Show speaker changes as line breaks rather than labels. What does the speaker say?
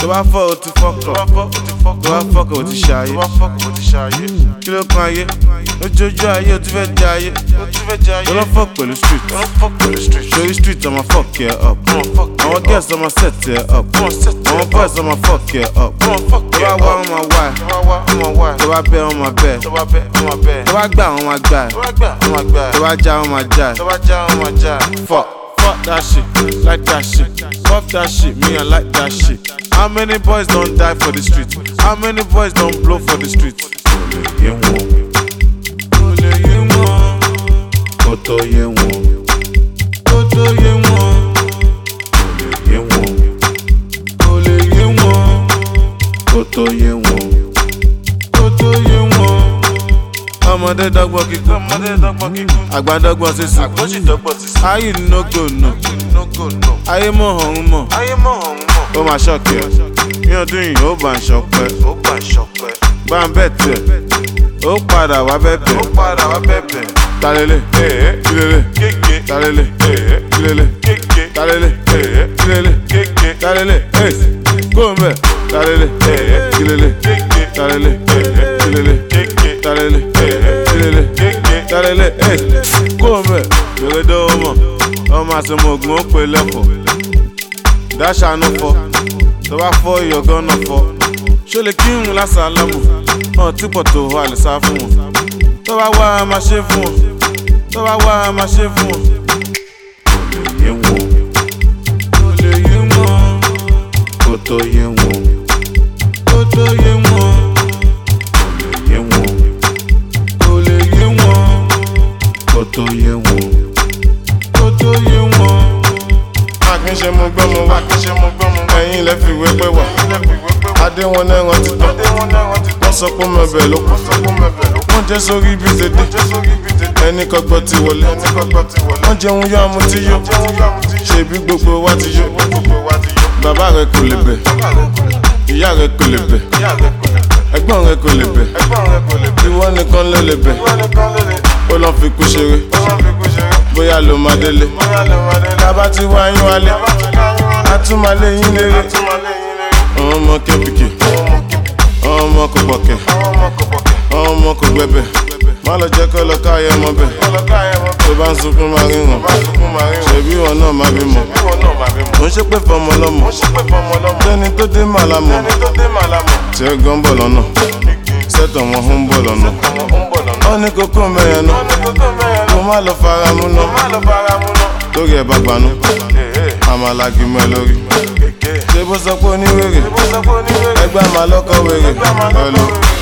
tó bá fọ́ o ti fọ́kọ̀, tó bá fọ́kọ̀ o ti ṣayé. Kí ló kan ayé? Lójoojú ayé o ti fẹ́ jẹ ayé. Tó lọ́ fọ́ pẹ̀lú street. Sórí street ọmọ fuck ẹ up. Àwọn girls ọmọ set ẹ up. Àwọn boys ọmọ fuck ẹ up. Tó bá wá ọmọ wá ẹ. Tó bá bẹ́ ọmọ bẹ́ ẹ. Tó bá gbà ọmọ gbà ẹ. Tó bá já ọmọ já ẹ. Fuck that shit, like that shit. Fuck that shit, me I like that shit. How many boys don't die for the street? How many boys don't blow for the street? Koto ye won. Ọmọdé dọ́gbọ́n kíkún, àgbà dọ́gbọ́n sísun. Ayé no go no, ayé mọ̀ ọ̀hún mọ̀. Ó máa ṣọ́ọ̀kì ẹ̀, ní ọdún yìí ó bá ń ṣọpẹ́. Bá ń bẹ̀ tẹ̀, ó padà wá bẹ̀bẹ̀. Talele, kílele, talele, kílele, talele, kílele, talele, kó ń bẹ̀. Talele, kílele, talele, kílele, talele, talele, kó ń bẹ̀. Yòròdó ọmọ, ọmọ àsomọ̀gùn ó pè lẹ́fọ̀ọ́. Dáṣà ló fọ́, tó bá fọ́ ìyọ̀gán náà fọ́. Ṣó lè kírun lásàlámù, hàn tí pọ̀ tó wà lè sá fún wọn. Tó bá wá a máa ṣe fún wọn, tó bá wá a máa ṣe fún wọn. Kò lè yé wọn, kò tó yé wọn, kò tó yé wọn, kò lè yé wọn, kò tó yé wọn, kò tó yé wọn. Akínṣe mo gbọ́ mo wá, ẹ̀yin lẹ fi wé pé wà. Adé wọn lẹ́ran ti tán, wọ́n sọ pé mẹ́bẹ̀ ló kù. Wọ́n jẹ́ sórí ibi tèdè, ẹni kọ́gbọ́ ti wọlé. Wọ́n jẹun yá mu tí yó, ṣebí gbogbo wa ti yó. Bàbá rẹ kò lè bẹ̀, ìyá rẹ kò lè bẹ̀, ẹ̀gbọ́n rẹ kò lè bẹ̀, ìwọ nìkan ló lè bẹ̀. Ó lọ́ fi kú ṣeré, bóyá ló máa délé. Bàbá ti wá yín wálé, a tún máa lé yín léré. Ọmọ kẹ́bíkì, ọmọ kò pọ̀kẹ́, ọmọ kò gbẹ̀bẹ̀. Má lọ jẹ́ kọ́ lọ káyọ̀ ọmọ bẹ̀. Tó bá ń sunkún máa ríran, ṣebí wọn náà máa bímọ. Mo ń ṣépè fọmọ lọ́mọ, tẹ́ni tó dé màlámọ̀. Tí ẹ gan bọ̀ lọ́nà, sẹ́tọ̀ wọn ń bọ̀ lọ́nà. Wọ́n ní kókó mẹ́yẹn náà, kó má lọ fara mú náà. Lórí ẹ̀ bá gbanú, àmàlàgì mọ́ ẹ lórí. Ṣé bó sọ pé oníwèrè, ẹgbẹ́ àmàlọ́kọ̀ wèrè.